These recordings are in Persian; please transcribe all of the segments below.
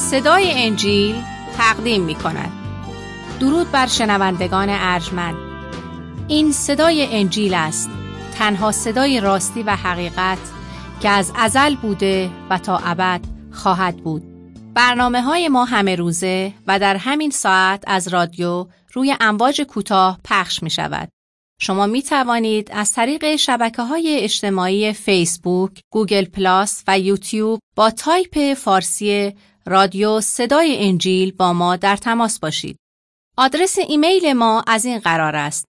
صدای انجیل تقدیم می کند. درود بر شنوندگان ارجمند. این صدای انجیل است، تنها صدای راستی و حقیقت که از ازل بوده و تا ابد خواهد بود. برنامه‌های ما همه روزه و در همین ساعت از رادیو روی امواج کوتاه پخش می شود. شما می توانید از طریق شبکه‌های اجتماعی فیسبوک، گوگل پلاس و یوتیوب با تایپ فارسی رادیو صدای انجیل با ما در تماس باشید. آدرس ایمیل ما از این قرار است: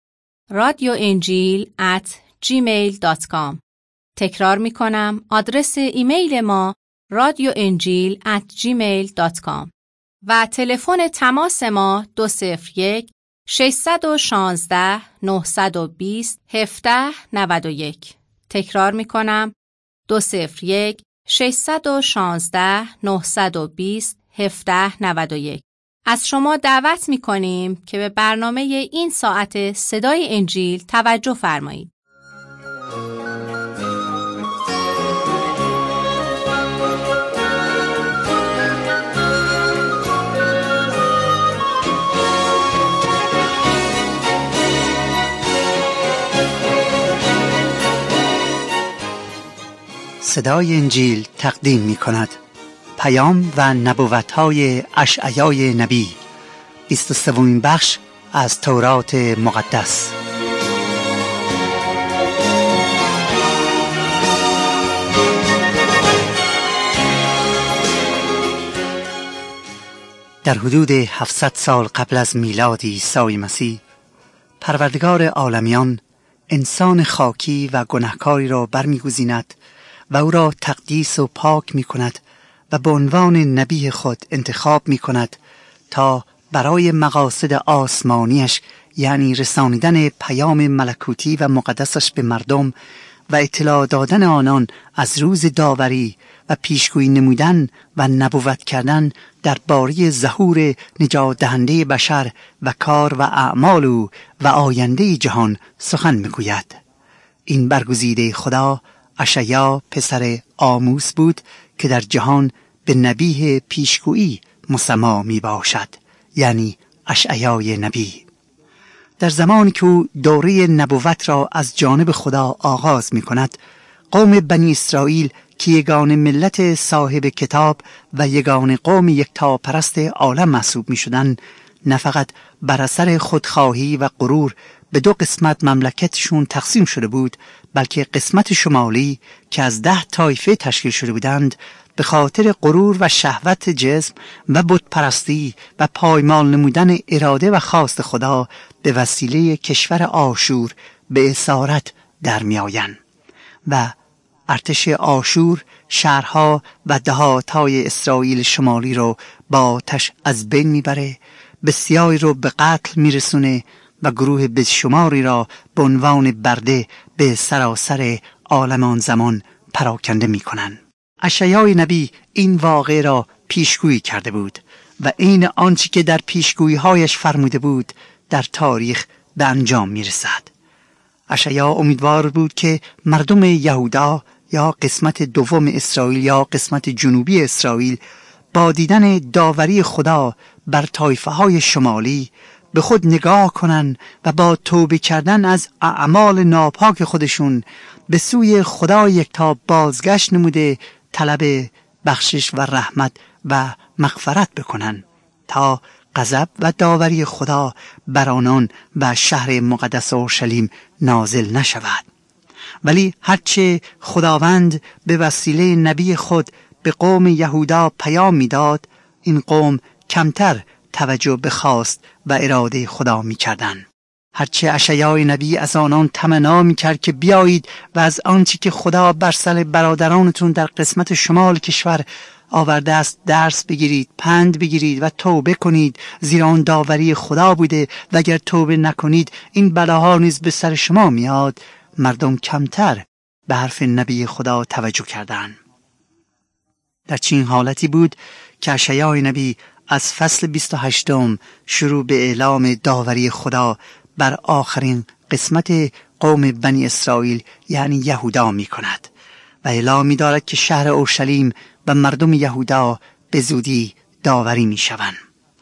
radioenjil@gmail.com. تکرار می کنم، آدرس ایمیل ما radioenjil@gmail.com و تلفن تماس ما 201-616-920-1791. تکرار می کنم، 201-616-920-1791. از شما دعوت می کنیم که به برنامه این ساعت صدای انجیل توجه فرمایید. صدای انجیل تقدیم می کند پیام و نبوت‌های اشعیای نبی، 23مین بخش از تورات مقدس. در حدود 700 سال قبل از میلاد عیسی مسیح، پروردگار عالمیان انسان خاکی و گناهکاری را برمی‌گزیند و او را تقدیس و پاک می کند و به عنوان نبی خود انتخاب می کند تا برای مقاصد آسمانیش، یعنی رسانیدن پیام ملکوتی و مقدسش به مردم و اطلاع دادن آنان از روز داوری و پیشگویی نمودن و نبوت کردن درباره ظهور نجات دهنده بشر و کار و اعمال او و آینده جهان سخن میگوید. این برگزیده خدا اشعیا پسر آموس بود که در جهان به نبی پیشگویی مسمی می باشد، یعنی اشعیای نبی. در زمانی که او دوره نبوت را از جانب خدا آغاز می کند، قوم بنی اسرائیل که یگانه ملت صاحب کتاب و یگانه قوم یکتاپرست عالم محسوب می شدند، نه فقط بر اثر خودخواهی و غرور به دو قسمت مملکتشون تقسیم شده بود، بلکه قسمت شمالی که از 10 طایفه تشکیل شده بودند به خاطر غرور و شهوت جسم و بتپرستی و پایمال نمودن اراده و خواست خدا به وسیله کشور آشور به اسارت در می آیند و ارتش آشور شهرها و دهاتهای اسرائیل شمالی رو با آتش از بین میبره، بسیاری رو به قتل میرسونه و گروه بسیاری را به عنوان برده به سراسر عالم آن زمان پراکنده میکنن. اشعیای نبی این واقعه را پیشگویی کرده بود و این آنچه که در پیشگویی‌هایش فرموده بود در تاریخ به انجام میرسد. اشعیا امیدوار بود که مردم یهودا یا قسمت دوم اسرائیل یا قسمت جنوبی اسرائیل با دیدن داوری خدا بر طایفه‌های شمالی به خود نگاه کنن و با توبه کردن از اعمال ناپاک خودشون به سوی خدا یکتا بازگشت نموده طلب بخشش و رحمت و مغفرت بکنن تا غضب و داوری خدا بر آنان و شهر مقدس اورشلیم نازل نشود. ولی هرچه خداوند به وسیله نبی خود به قوم یهودا پیام میداد، این قوم کمتر توجه به خواست و اراده خدا میکردند. هرچه اشعیای نبی از آنان تمنا میکرد که بیایید و از آنچه که خدا بر سر برادرانتون در قسمت شمال کشور آورده است درس بگیرید، پند بگیرید و توبه کنید، زیرا آن داوری خدا بوده و اگر توبه نکنید این بلاها نیز به سر شما میاد، مردم کمتر به حرف نبی خدا توجه کردند. در چنین حالتی بود که اشعیای نبی از فصل 28 شروع به اعلام داوری خدا بر آخرین قسمت قوم بنی اسرائیل یعنی یهودا می کند و اعلام می دارد که شهر اورشلیم و مردم یهودا به زودی داوری می شوند.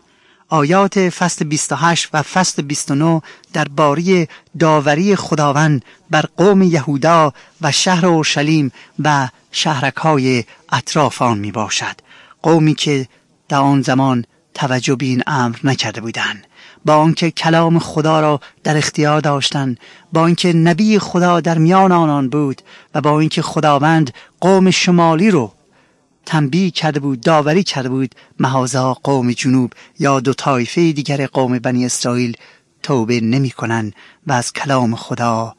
آیات فصل 28 و فصل 29 درباره داوری خداوند بر قوم یهودا و شهر اورشلیم و شهرک‌های اطراف آن می باشد. قومی که در آن زمان توجه به این امر نکرده بودند، با آنکه کلام خدا را در اختیار داشتند، با اینکه نبی خدا در میان آنان بود و با اینکه خداوند قوم شمالی رو تنبیه کرده بود، داوری کرده بود، محاذا قوم جنوب یا دو طایفه دیگر قوم بنی اسرائیل توبه نمی کنن و از کلام خدا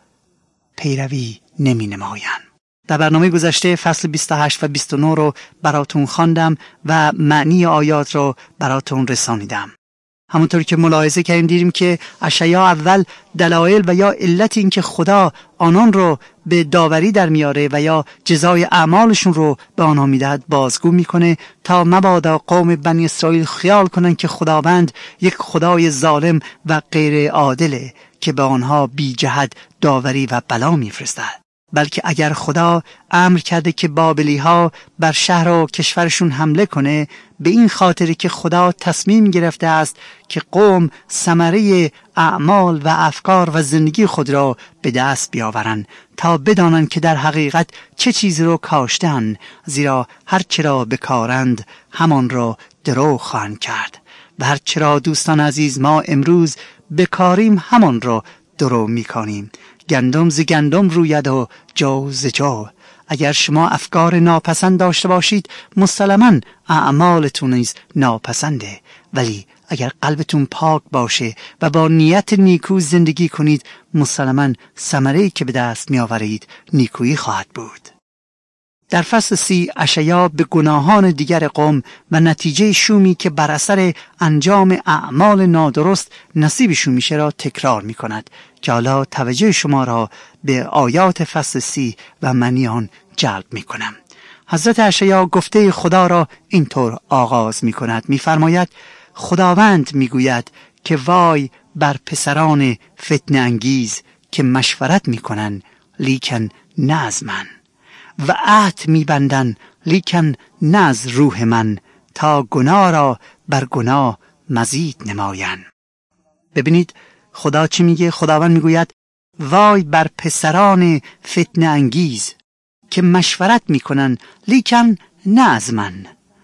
پیروی نمی نماین. در برنامه گذشته فصل 28 و 29 رو براتون خواندم و معنی آیات رو براتون رسانیدم. همونطور که ملاحظه کردیم دیدیم که اشعیا اول دلایل و یا علت این که خدا آنان رو به داوری در میاره و یا جزای اعمالشون رو به آنها میدهد بازگو میکنه تا مبادا قوم بنی اسرائیل خیال کنن که خداوند یک خدای ظالم و غیر عادله که به آنها بی جهت داوری و بلا میفرستد. بلکه اگر خدا امر کرده که بابلی ها بر شهر و کشورشون حمله کنه، به این خاطر که خدا تصمیم گرفته است که قوم ثمره اعمال و افکار و زندگی خود را به دست بیاورند تا بدانند که در حقیقت چه چیزی را کاشتند، زیرا هر چرا بکارند همان را درو خواهند کرد و هر چرا دوستان عزیز ما امروز بکاریم همان را درو میکنیم. گندم ز گندم روید و جو ز جو. اگر شما افکار ناپسند داشته باشید مسلماً اعمالتون نیز ناپسنده، ولی اگر قلبتون پاک باشه و با نیت نیکو زندگی کنید مسلماً ثمره‌ای که به دست می آورید نیکویی خواهد بود. در فصل 30 اشعیا به گناهان دیگر قوم و نتیجه شومی که بر اثر انجام اعمال نادرست نصیبشون میشه را تکرار می کند که حالا توجه شما را به آیات فصل 30 و معنی آن جلب می کنم. حضرت اشعیا گفته خدا را اینطور آغاز می کند، می فرماید خداوند می گوید که وای بر پسران فتنه انگیز که مشورت می کنن لیکن نه از من و عهد می بندن لیکن نه از روح من تا گناه را بر گناه مزید نماین. ببینید خدا چی میگه؟ خداوند میگوید وای بر پسران فتنه انگیز که مشورت میکنن لیکن نه از من،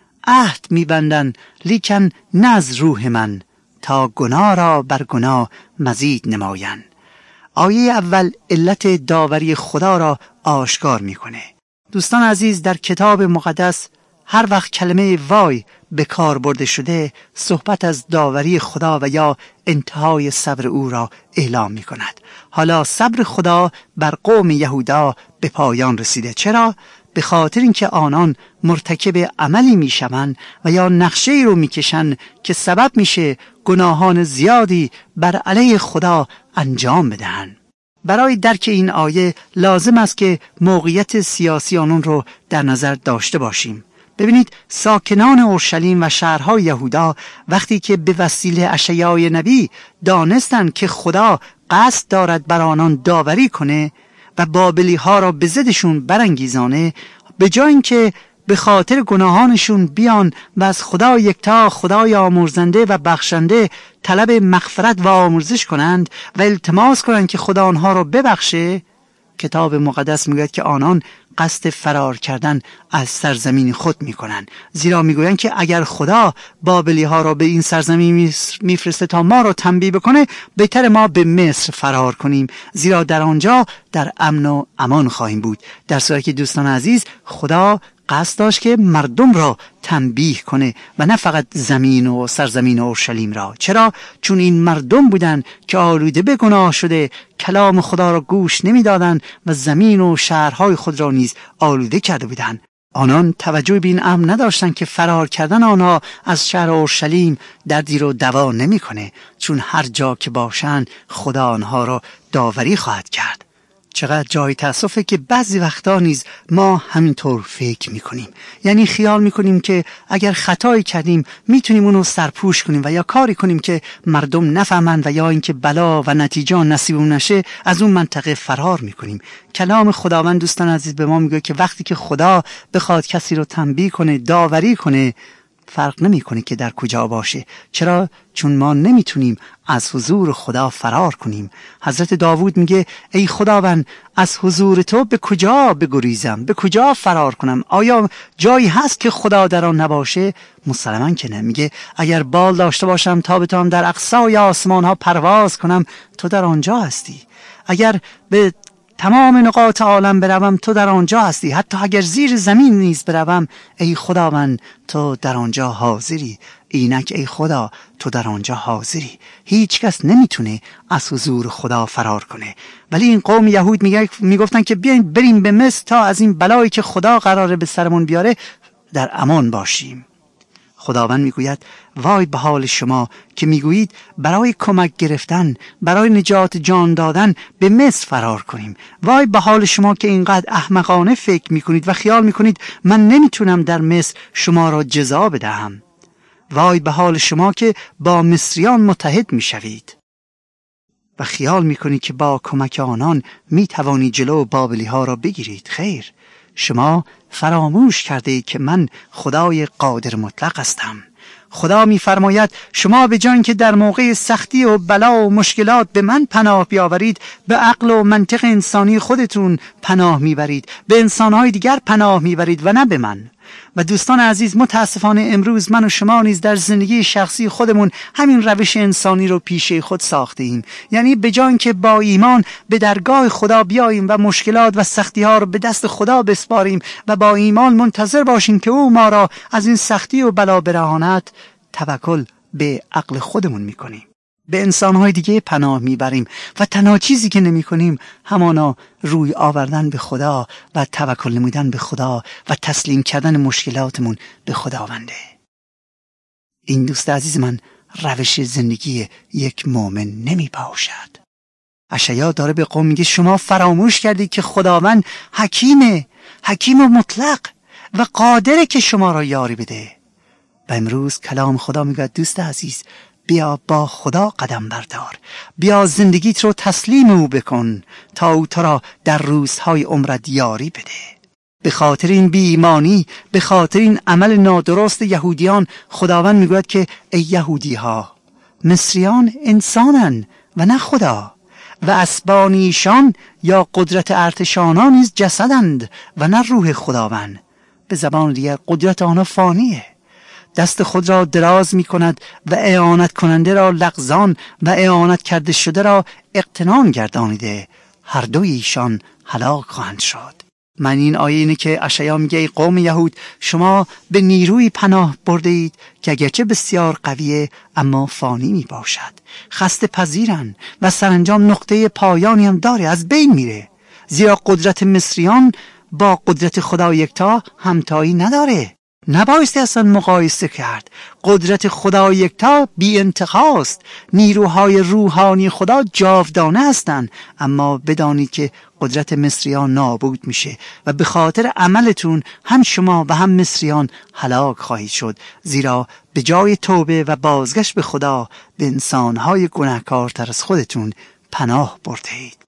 عهد میبندن لیکن نه از روح من تا گناه را بر گناه مزید نماین. آیه اول علت داوری خدا را آشکار میکنه. دوستان عزیز، در کتاب مقدس هر وقت کلمه وای به کار برده شده صحبت از داوری خدا و یا انتهای صبر او را اعلام می کند. حالا صبر خدا بر قوم یهودا به پایان رسیده. چرا؟ به خاطر اینکه آنان مرتکب عملی می شوند و یا نقشه‌ای رو می کشند که سبب میشه گناهان زیادی بر علیه خدا انجام بدهند. برای درک این آیه لازم است که موقعیت سیاسی آنان رو در نظر داشته باشیم. ببینید ساکنان اورشلیم و شهرهای یهودا وقتی که به وسیله اشعیای نبی دانستند که خدا قصد دارد بر آنان داوری کنه و بابلی ها را به ضدشون برانگیزانه، به جای اینکه به خاطر گناهانشون بیان و از خدا یکتا، خدای آمرزنده و بخشنده طلب مغفرت و آمرزش کنند و التماس کنند که خدا آنها را ببخشه، کتاب مقدس میگوید که آنان قصد فرار کردن از سرزمین خود میکنن، زیرا میگویند که اگر خدا بابلی ها را به این سرزمین میفرسته تا ما را تنبیه بکنه، بهتر ما به مصر فرار کنیم، زیرا در آنجا در امن و امان خواهیم بود. در صورتی که دوستان عزیز خدا قصد داشت که مردم را تنبیه کنه و نه فقط زمین و سرزمین اورشلیم را. چرا؟ چون این مردم بودن که آلوده به گناه شده کلام خدا را گوش نمیدادند و زمین و شهرهای خود را نیز آلوده کرده بودند. آنان توجه به این امر نداشتند که فرار کردن آنها از شهر اورشلیم دردی رو دوا نمیکنه، چون هر جا که باشند خدا آنها را داوری خواهد کرد. چقدر جای تأسفه که بعضی وقتا نیز ما همینطور فکر میکنیم، یعنی خیال میکنیم که اگر خطایی کردیم میتونیم اونو سرپوش کنیم و یا کاری کنیم که مردم نفهمند و یا اینکه بلا و نتیجه نصیبمون نشه از اون منطقه فرار میکنیم. کلام خداوند دوستان عزیز به ما میگه که وقتی که خدا بخواد کسی رو تنبیه کنه، داوری کنه، فرق نمیکنه که در کجا باشه. چرا؟ چون ما نمیتونیم از حضور خدا فرار کنیم. حضرت داوود میگه ای خداوند از حضور تو به کجا بگریزم؟ به کجا فرار کنم؟ آیا جایی هست که خدا در آن نباشه؟ مسلماً که نه. میگه اگر بال داشته باشم تا بتونم در اقصای آسمان ها پرواز کنم، تو در آنجا هستی. اگر به تمام نقاط عالم بروم، تو در آنجا هستی. حتی اگر زیر زمین نیز بروم، ای خداوند تو در آنجا حاضری. اینک ای خدا تو در آنجا حاضری. هیچ کس نمیتونه از حضور خدا فرار کنه. ولی این قوم یهود میگفتن که بیاین بریم به مصر تا از این بلایی که خدا قراره به سرمون بیاره در امان باشیم. خداوند میگوید وای به حال شما که میگویید برای کمک گرفتن، برای نجات جان دادن به مصر فرار کنیم. وای به حال شما که اینقدر احمقانه فکر میکنید و خیال میکنید من نمیتونم در مصر شما را جزا بدهم. وای به حال شما که با مصریان متحد میشوید و خیال میکنید که با کمک آنان میتوانید جلو بابلی ها را بگیرید. خیر، شما فراموش کرده اید که من خدای قادر مطلق هستم. خدا می‌فرماید شما به جای که در موقع سختی و بلا و مشکلات به من پناه بیاورید، به عقل و منطق انسانی خودتون پناه میبرید، به انسانهای دیگر پناه میبرید و نه به من. و دوستان عزیز، متاسفانه امروز من و شما نیز در زندگی شخصی خودمون همین روش انسانی رو پیشه خود ساخته ایم. یعنی به جای که با ایمان به درگاه خدا بیاییم و مشکلات و سختی ها رو به دست خدا بسپاریم و با ایمان منتظر باشیم که او ما را از این سختی و بلا برهاند، توکل به عقل خودمون میکنیم، به انسانهای دیگه پناه میبریم و تنها چیزی که نمی کنیم همانا روی آوردن به خدا و توکل نمودن به خدا و تسلیم کردن مشکلاتمون به خداونده. این دوست عزیز من روش زندگی یک مؤمن نمی باشد. اشعیا داره به قوم میگه شما فراموش کردید که خداوند حکیم و مطلق و قادره که شما را یاری بده. و امروز کلام خدا میگه دوست عزیز، بیا با خدا قدم بردار، بیا زندگیت رو تسلیم او بکن تا او تو را در روزهای عمرت یاری بده. به خاطر این بی‌ایمانی، به خاطر این عمل نادرست یهودیان، خداوند میگوید که ای یهودی ها، مصریان انسانن و نه خدا، و اسبانیشان یا قدرت ارتشانان نیز جسدند و نه روح خداوند. به زبان دیگر قدرت آنها فانیه. دست خود را دراز می کند و اعانت کننده را لغزان و اعانت کرده شده را اقتنان گردانیده. هر دوی ایشان هلاک خواهند شد. من این آیه اینه که اشعیا میگه ای قوم یهود، شما به نیروی پناه برده اید که اگرچه بسیار قویه اما فانی می باشد. خسته پذیرن و سرانجام نقطه پایانی هم داره، از بین میره. زیرا قدرت مصریان با قدرت خدا یکتا همتایی نداره. نبایستی اصلا مقایسه کرد. قدرت خدا یکتا بی انتهاست. نیروهای روحانی خدا جاودانه هستند، اما بدانید که قدرت مصریان نابود میشه و به خاطر عملتون هم شما و هم مصریان هلاک خواهید شد. زیرا به جای توبه و بازگشت به خدا به انسانهای گناهکارتر از خودتون پناه بردید.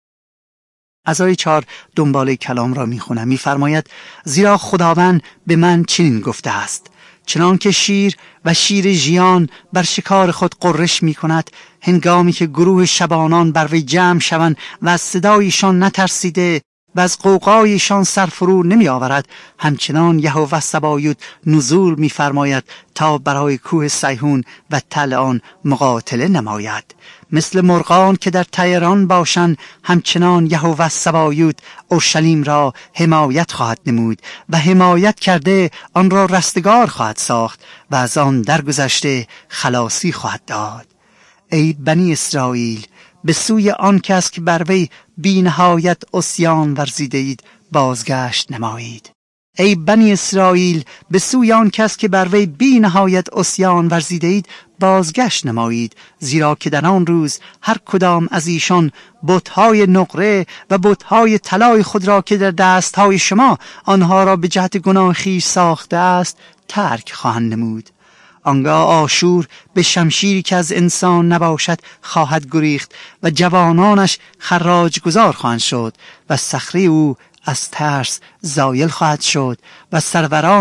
از آیه 4 دنباله کلام را میخونم. میفرماید زیرا خداوند به من چنین گفته است، چنان که شیر و شیر ژیان بر شکار خود قرش میکند، هنگامی که گروه شبانان بر وی جمع شوند و از صدایشان نترسیده و از قوقایشان سرفرو نمی آورد، همچنان یهوه سبایوت نزول می‌فرماید تا برای کوه سیحون و تل آن مقاتله نماید. مثل مرغان که در طیران باشند، همچنان یهوه سبایوت اورشلیم را حمایت خواهد نمود و حمایت کرده آن را رستگار خواهد ساخت و از آن درگذشته خلاصی خواهد داد. ای بنی اسرائیل، به سوی آن کس که بر وی بی نهایت عصیان ورزیده اید بازگشت نمایید. ای بنی اسرائیل، به سوی آن کس که بر وی بی نهایت عصیان ورزیده اید بازگشت نمایید، زیرا که در آن روز هر کدام از ایشان بت‌های نقره و بت‌های طلای خود را که در دست‌های شما آنها را به جهت گناه خویش ساخته است ترک خواهند نمود. آنگاه آشور به شمشیری که از انسان نباشد خواهد گریخت و جوانانش خراج گذار خواهند شد و صخره او از ترس زایل خواهد شد و سرورانش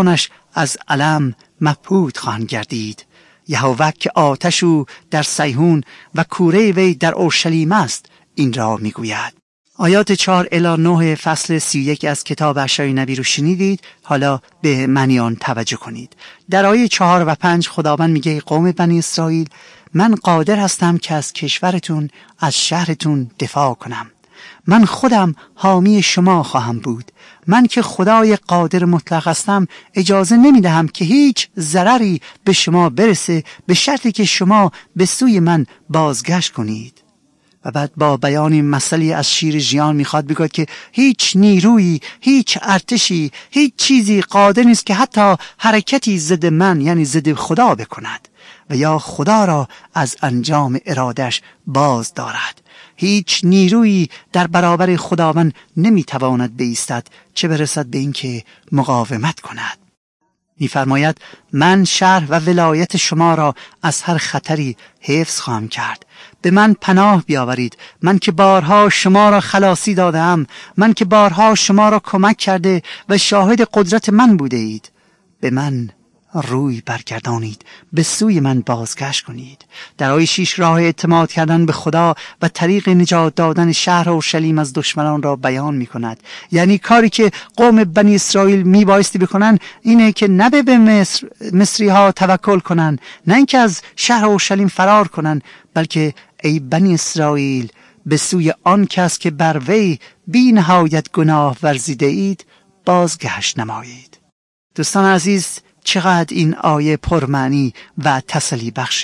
از علم مبهوت خواهند گردید. یهوه که آتش او در صیهون و کوره وی در اورشلیم است این را میگوید. آیات 4 الی 9 فصل 31 از کتاب اشعیا نبی رو شنیدید. حالا به معنی آن توجه کنید. در آیه 4 و 5 خداوند میگه قوم بنی اسرائیل من قادر هستم که از کشورتون، از شهرتون دفاع کنم. من خودم حامی شما خواهم بود. من که خدای قادر مطلق هستم اجازه نمیدهم که هیچ ضرری به شما برسه به شرطی که شما به سوی من بازگشت کنید. و بعد با بیانی مثلی از شیر ژیان میخواد بگوید که هیچ نیرویی، هیچ ارتشی، هیچ چیزی قادر نیست که حتی حرکتی ضد من یعنی ضد خدا بکند و یا خدا را از انجام ارادش باز دارد. هیچ نیرویی در برابر خداوند نمیتواند بایستد چه برسد به اینکه مقاومت کند. می‌فرماید من شهر و ولایت شما را از هر خطری حفظ خواهم کرد. به من پناه بیاورید، من که بارها شما را خلاصی دادم، من که بارها شما را کمک کرده و شاهد قدرت من بوده اید. به من روی برگردانید، به سوی من بازگشت کنید. در آیه 6 راه اعتماد کردن به خدا و طریق نجات دادن شهر اورشلیم از دشمنان را بیان می کند. یعنی کاری که قوم بنی اسرائیل می بایستی بکنن اینه که نه به مصری ها توکل کنن، نه اینکه از شهر اورشلیم فرار کنن، بلکه ای بنی اسرائیل به سوی آن کس که بر وی بی نهایت گناه ورزیده اید بازگشت نمایید. دوستان عزیز، چقدر این آیه پرمعنی و تسلی بخشه.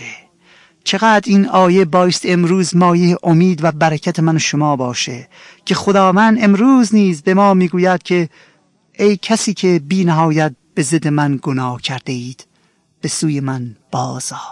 چقدر این آیه بایست امروز مایه امید و برکت من و شما باشه که خداوند امروز نیز به ما میگوید که ای کسی که بی نهایت به ضد من گناه کرده اید به سوی من باز آ.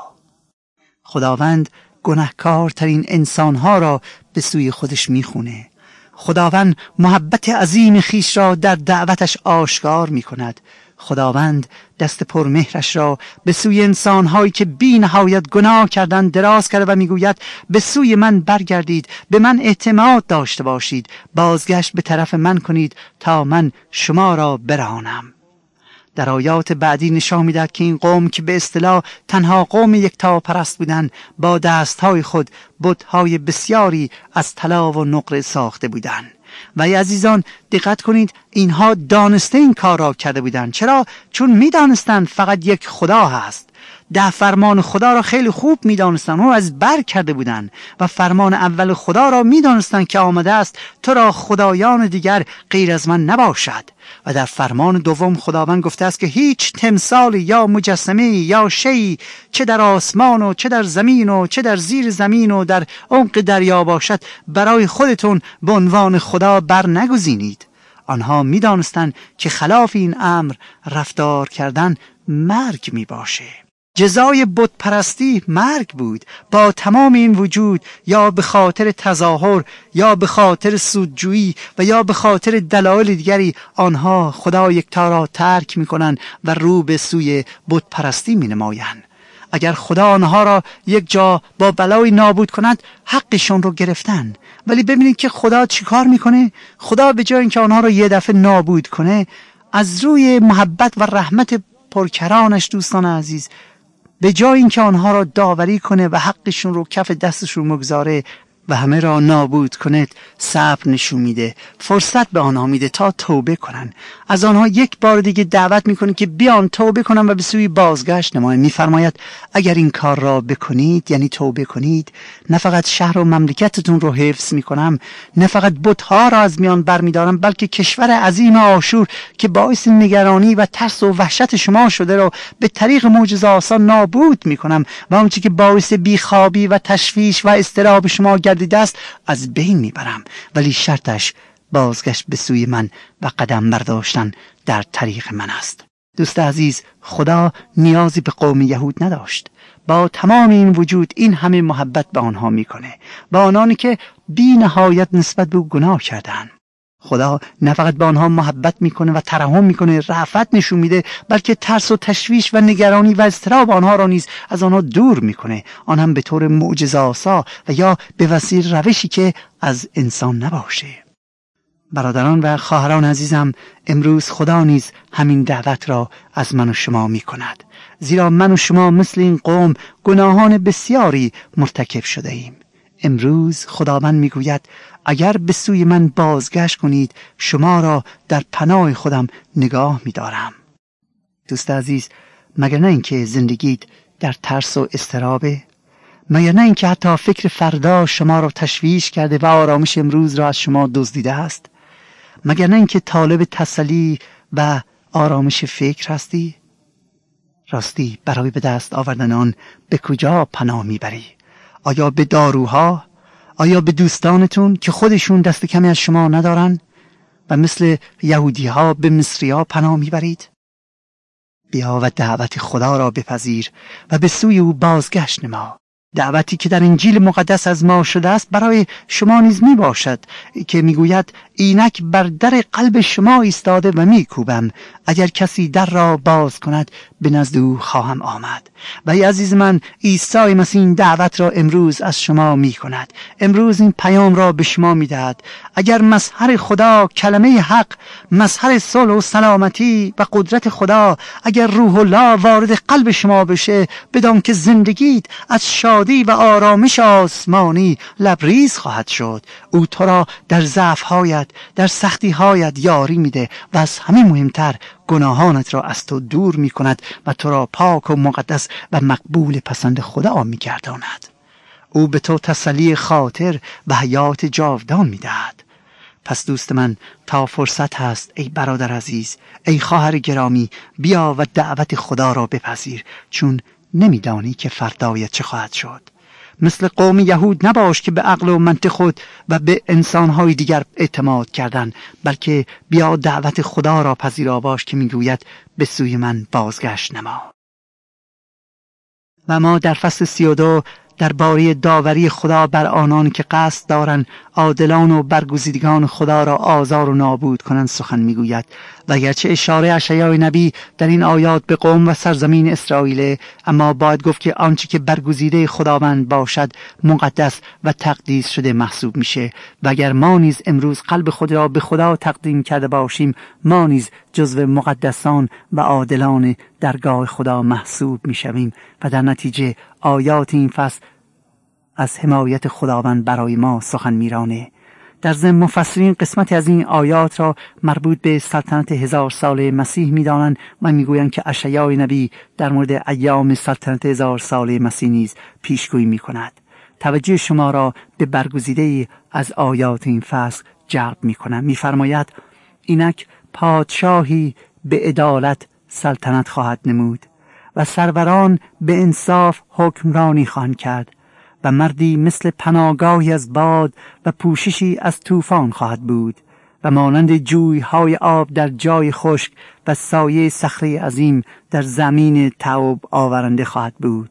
خداوند گناهکارترین انسانها را به سوی خودش میخونه. خداوند محبت عظیم خیش را در دعوتش آشکار میکند. خداوند دست پرمهرش را به سوی انسانهایی که بی نهایت گناه کردند دراز کرده و میگوید به سوی من برگردید، به من اعتماد داشته باشید، بازگشت به طرف من کنید تا من شما را برهانم. در آیات بعدی نشان می‌دهد که این قوم که به اصطلاح تنها قوم یکتاپرست بودند با دستهای خود بت‌های بسیاری از طلا و نقره ساخته بودند. و ای عزیزان دقت کنید، اینها دانسته این کار را کرده بودند. چرا؟ چون می‌دانستند فقط یک خدا هست. ده فرمان خدا را خیلی خوب می‌دانستند، اون از بر کرده بودند و فرمان اول خدا را می‌دانستند که آمده است تو را خدایان دیگر غیر از من نباشد. و در فرمان دوم خداوند گفته است که هیچ تمثال یا مجسمه یا شیء چه در آسمان و چه در زمین و چه در زیر زمین و در عمق دریا باشد برای خودتون به عنوان خدا بر نگزینید. آنها می‌دانستند که خلاف این امر رفتار کردن مرگ میباشه. جزای بت پرستی مرگ بود. با تمام این وجود یا به خاطر تظاهر یا به خاطر سودجویی و یا به خاطر دلایل دیگری آنها خدا یکتا را ترک میکنند و رو به سوی بت پرستی مینمایند. اگر خدا آنها را یک جا با بلای نابود کند حقشون رو گرفتن. ولی ببینید که خدا چیکار میکنه؟ خدا به جای اینکه آنها را یه دفعه نابود کنه از روی محبت و رحمت پرکرانش دوستان عزیز به جای اینکه آنها را داوری کنه و حقشون رو کف دستشون مگذاره و همه را نابود کنه صبر نشون میده، فرصت به آنها میده تا توبه کنن. از آنها یک بار دیگه دعوت میکنه که بیان توبه کنن و به سوی بازگشت نمایند. میفرماید اگر این کار را بکنید یعنی توبه کنید نه فقط شهر و مملکتتون رو حفظ میکنم، نه فقط بت‌ها را از میان برمیدارم، بلکه کشور عظیم آشور که باعث نگرانی و ترس و وحشت شما شده رو به طریق معجزه آسان نابود میکنم و اون چیزی که باعث بیخوابی و تشویش و اضطراب شما گردیده است از بین میبرم. ولی شرطش بازگشت به سوی من و قدم برداشتن در طریق من است. دوست عزیز، خدا نیازی به قوم یهود نداشت. با تمام این وجود این همه محبت به آنها میکنه، با آنانی که بی نهایت نسبت به او گناه کردن. خدا نه فقط به آنها محبت میکنه و ترحم میکنه، رأفت نشون میده، بلکه ترس و تشویش و نگرانی و اضطراب آنها را نیز از آنها دور میکنه، آن هم به طور معجزه‌آسا و یا به وسیله روشی که از انسان نباشه. برادران و خواهران عزیزم، امروز خدا نیز همین دعوت را از من و شما می کند، زیرا من و شما مثل این قوم گناهان بسیاری مرتکب شده ایم. امروز خداوند می گوید اگر به سوی من بازگشت کنید شما را در پناه خودم نگاه می دارم. دوست عزیز، مگر نه اینکه زندگیت در ترس و اضطرابه؟ مگر نه اینکه حتی فکر فردا شما را تشویش کرده و آرامش امروز را از شما دزدیده است؟ مگر نه اینکه طالب تسلی و آرامش فکر هستی؟ راستی برای به دست آوردن آن به کجا پناه میبری؟ آیا به داروها؟ آیا به دوستانتون که خودشون دست کمی از شما ندارن و مثل یهودی ها به مصری ها پناه میبرید؟ بیا و دعوت خدا را بپذیر و به سوی او بازگشت نما. دعوتی که در انجیل مقدس از ما شده است برای شما نیز می باشد که می گوید اینک بر در قلب شما ایستاده و می کوبم، اگر کسی در را باز کند به نزد او خواهم آمد. و ای عزیز من، عیسی مسیح این دعوت را امروز از شما می کند. امروز این پیام را به شما می دهد. اگر مظهر خدا، کلمه حق، مظهر صلح و سلامتی و قدرت خدا، اگر روح الله وارد قلب شما بشه، بدان که زندگیت از شادی و آرامش آسمانی لبریز خواهد شد. او تو را در ضعف‌هایت، در سختی‌هایت یاری میده و از همه مهمتر گناهانت را از تو دور می کند و تو را پاک و مقدس و مقبول پسند خدا می گرداند. او به تو تسلی خاطر و حیات جاودان می دهد. پس دوست من، تا فرصت هست ای برادر عزیز، ای خواهر گرامی، بیا و دعوت خدا را بپذیر، چون نمیدانی که فردایت چه خواهد شد. مثل قوم یهود نباش که به عقل و منطق خود و به انسانهای دیگر اعتماد کردن، بلکه بیا دعوت خدا را پذیرا باش که میگوید به سوی من بازگشت نما. و ما در فصل 32 درباره داوری خدا بر آنان که قصد دارند عادلان و برگزیدگان خدا را آزار و نابود کنند سخن میگوید. و اگرچه اشاره اشعیا نبی در این آیات به قوم و سرزمین اسرائیل، اما باید گفت که آنچه که برگزیده خداوند باشد مقدس و تقدیس شده محسوب میشه. و اگر ما نیز امروز قلب خود را به خدا تقدیم کرده باشیم، ما نیز جزو مقدسان و عادلان درگاه خدا محسوب میشویم و در نتیجه آیات این فصل از حمایت خداوند برای ما سخن میرانه. در ضمن مفسرین قسمتی از این آیات را مربوط به سلطنت 1000 ساله مسیح می‌دانند و میگویند که اشعیا نبی در مورد ایام سلطنت 1000 ساله مسیح نیز پیشگویی می‌کند. توجه شما را به برگزیده‌ای از آیات این فصل جلب می‌کنم. می‌فرماید اینک پادشاهی به عدالت سلطنت خواهد نمود و سروران به انصاف حکمرانی خواهند کرد و مردی مثل پناهگاهی از باد و پوششی از طوفان خواهد بود و مانند جویهای آب در جای خشک و سایه صخره عظیم در زمین تعب آورنده خواهد بود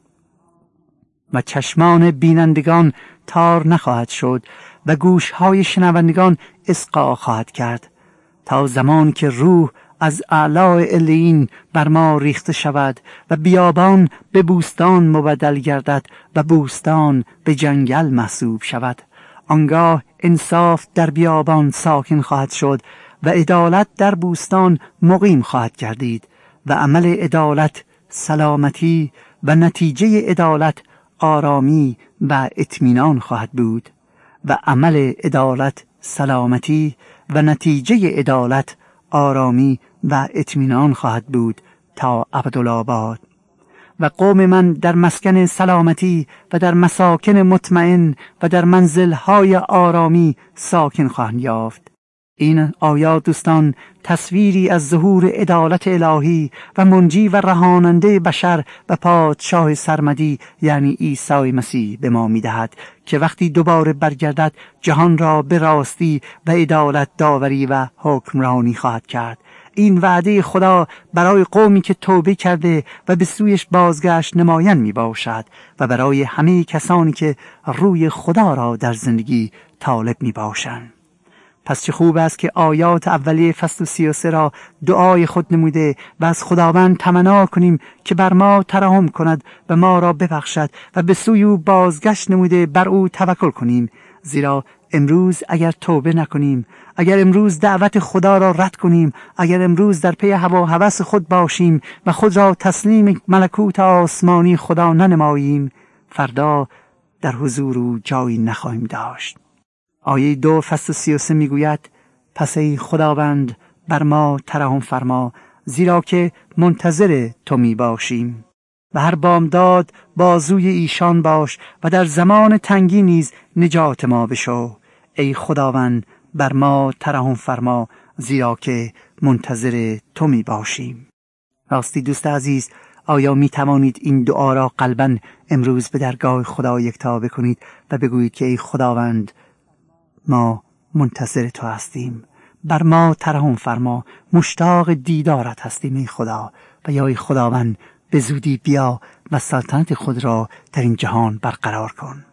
و چشمان بینندگان تار نخواهد شد و گوشهای شنوندگان اصغا خواهد کرد، تا زمان که روح از اعلی علیین بر ما ریخته شود و بیابان به بوستان مبدل گردد و بوستان به جنگل محسوب شود. آنگاه انصاف در بیابان ساکن خواهد شد و عدالت در بوستان مقیم خواهد گردید و عمل عدالت سلامتی و نتیجه عدالت آرامی و اطمینان خواهد بود و عمل عدالت سلامتی و نتیجه عدالت آرامی و اطمینان خواهد بود تا ابدالآباد. و قوم من در مسکن سلامتی و در مساکن مطمئن و در منزل‌های آرامی ساکن خواهند یافت. این آیات دوستان تصویری از ظهور عدالت الهی و منجی و رهاننده بشر و پادشاه سرمدی یعنی عیسی مسیح به ما می‌دهد که وقتی دوباره برگردد جهان را به راستی و عدالت داوری و حکمرانی خواهد کرد. این وعده خدا برای قومی که توبه کرده و به سویش بازگشت نمایان می باشد و برای همه کسانی که روی خدا را در زندگی طالب می باشند. پس چه خوب است که آیات اولیه فصل 33 را دعای خود نموده و از خداوند تمنا کنیم که بر ما ترحم کند و ما را ببخشد و به سوی او بازگشت نموده بر او توکل کنیم، زیرا امروز اگر توبه نکنیم، اگر امروز دعوت خدا را رد کنیم، اگر امروز در پی هوا و هوس خود باشیم و خود را تسلیم ملکوت آسمانی خدا ننماییم، فردا در حضور او جایی نخواهیم داشت. آیه 2 فصل 33 میگوید: پس ای خداوند بر ما ترحم فرما، زیرا که منتظر تو می باشیم. و هر بامداد بازوی ایشان باش و در زمان تنگی نیز نجات ما بشو. ای خداوند بر ما ترحم فرما، زیرا که منتظر تو می باشیم. راستی دوست عزیز، آیا می توانید این دعا را قلباً امروز به درگاه خدا یکتا بکنید و بگویید که ای خداوند ما منتظر تو هستیم، بر ما ترحم فرما، مشتاق دیدارت هستیم ای خدا، و یا ای خداوند به زودی بیا و سلطنت خود را در این جهان برقرار کن.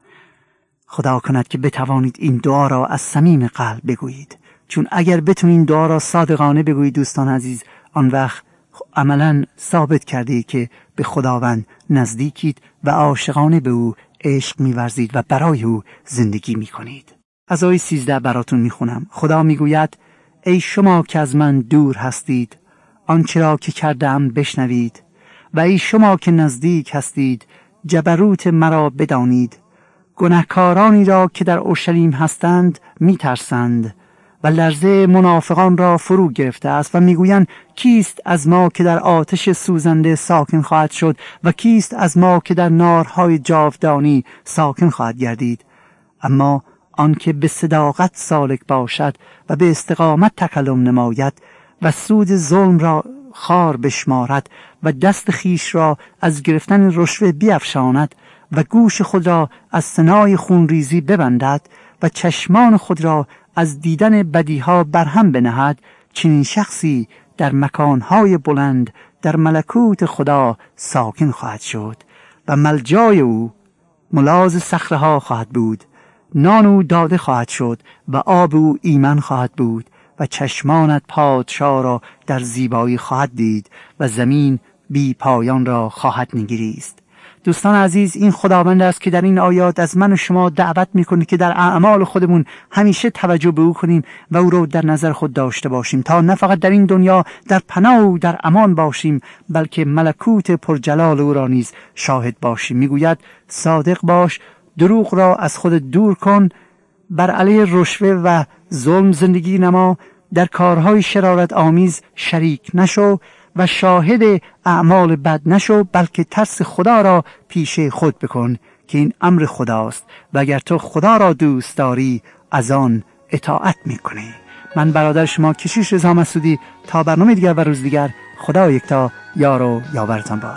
خدا کند که بتوانید این دعا را از صمیم قلب بگویید، چون اگر بتونید دعا را صادقانه بگویید دوستان عزیز، آن وقت عملاً ثابت کردید که به خداوند نزدیکید و عاشقانه به او عشق می‌ورزید و برای او زندگی می‌کنید. از آیه 13 براتون میخونم. خدا میگوید: ای شما که از من دور هستید، آنچه را که کردم بشنوید، و ای شما که نزدیک هستید، جبروت مرا بدانید. گناهکارانی را که در اورشلیم هستند میترسند و لرزه منافقان را فرو گرفته است و میگویند: کیست از ما که در آتش سوزنده ساکن خواهد شد و کیست از ما که در نارهای جاودانی ساکن خواهد گردید؟ اما آنکه به صداقت سالک باشد و به استقامت تکلم نماید و سود ظلم را خار بشمارد و دست خیش را از گرفتن رشوه بیفشاند و گوش خود را از ثنای خونریزی ببندد و چشمان خود را از دیدن بدیها برهم بنهد، چنین شخصی در مکانهای بلند در ملکوت خدا ساکن خواهد شد و ملجای او ملاذ صخره‌ها خواهد بود. نان او داده خواهد شد و آب او ایمن خواهد بود و چشمانت پادشاه را در زیبایی خواهد دید و زمین بی پایان را خواهد نگریست. دوستان عزیز، این خداوند است که در این آیات از من و شما دعوت میکنه که در اعمال خودمون همیشه توجه به او کنیم و او رو در نظر خود داشته باشیم تا نه فقط در این دنیا در پناه و در امان باشیم، بلکه ملکوت پرجلال او را نیز شاهد باشیم. میگوید: صادق باش، دروغ را از خود دور کن، بر علیه رشوه و ظلم زندگی نما، در کارهای شرارت آمیز شریک نشو و شاهد اعمال بد نشو، بلکه ترس خدا را پیش خود بکن که این امر خداست و اگر تو خدا را دوست داری از آن اطاعت میکنی. من برادر شما کشیش رضا مسعودی، تا برنامه دیگر و روز دیگر، خدا یکتا یار و یاورتان باد.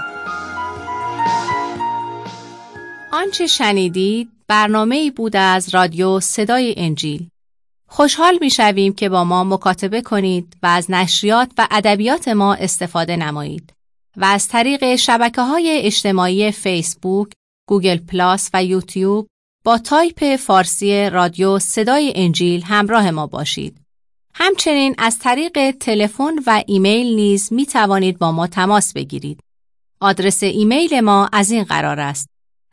آنچه شنیدید برنامه‌ای بود از رادیو صدای انجیل. خوشحال می‌شویم که با ما مکاتبه کنید و از نشریات و ادبیات ما استفاده نمایید و از طریق شبکه‌های اجتماعی فیسبوک، گوگل پلاس و یوتیوب با تایپ فارسی رادیو صدای انجیل همراه ما باشید. همچنین از طریق تلفن و ایمیل نیز می‌توانید با ما تماس بگیرید. آدرس ایمیل ما از این قرار است: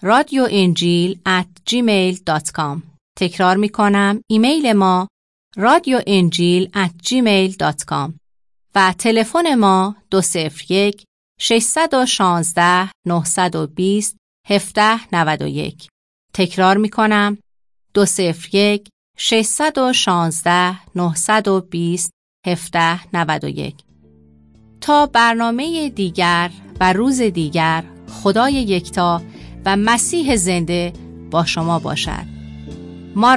radioenjil@gmail.com. تکرار می کنم، ایمیل ما radioenjil@gmail.com و تلفن ما 201 616 920 1791. تکرار می کنم، 201 616 920 1791. تا برنامه دیگر و روز دیگر، خدای یکتا و مسیح زنده با شما باشد.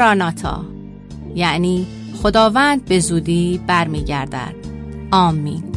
ماراناتا، یعنی خداوند به زودی برمیگردد. آمین.